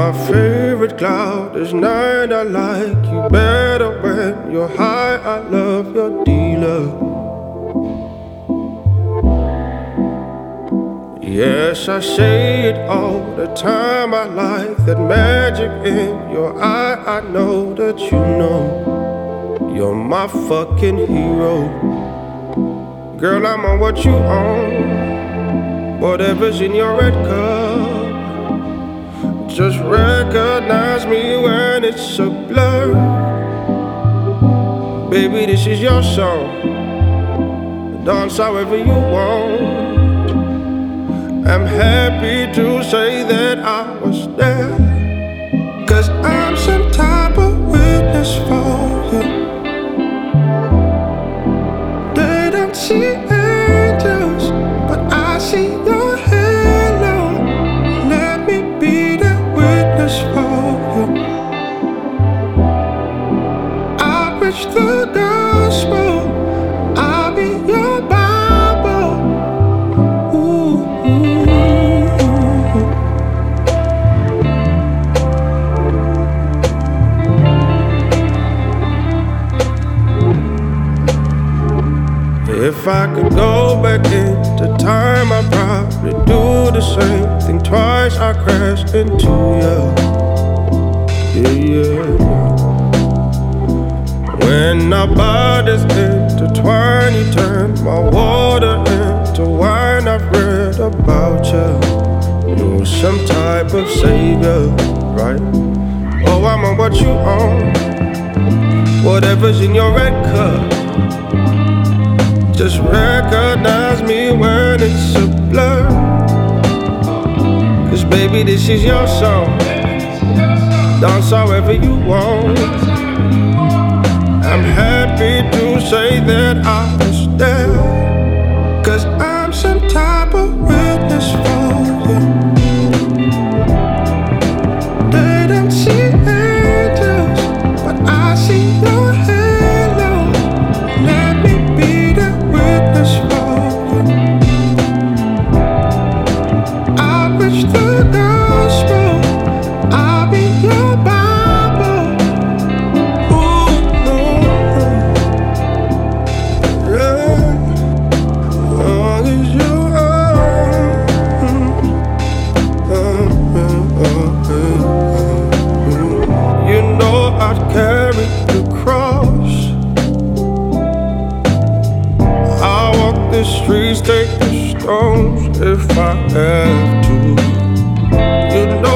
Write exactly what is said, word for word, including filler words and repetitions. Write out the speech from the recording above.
my favorite cloud. This night I like you better when you're high. I love your dealer. Yes, I say it all the time. I like that magic in your eye. I know that you know you're my fucking hero. Girl, I'm on what you own. Whatever's in your red cup, just recognize me when it's a blur. Baby, this is your song. Dance however you want. I'm happy to say that I was there, 'cause I'm some type of witness for you. They don't see angels, but I see your halo. Let me be the witness for you. I'll preach the gospel. I'll be your Bible. Ooh, ooh. If I could go back into time, I'd probably do the same thing twice. I crashed into you. Yeah, yeah. When our bodies intertwined, you turned my water into wine. I've read about you. You're some type of savior, right? Oh, I'm on what you own. Whatever's in your red cup, just recognize me when it's a blur. 'Cause baby, this is your song. Dance however you want. I'm happy to say that I was there, 'cause I'm some type of witness for you. They don't see angels, but I see your halo. Let me be the witness for you. I'll preach the gospel. I'll be your Bible. Ooh, no, yeah. All is you own. You know I'd carry the cross. I'll walk the streets, take the stones if I have to. You know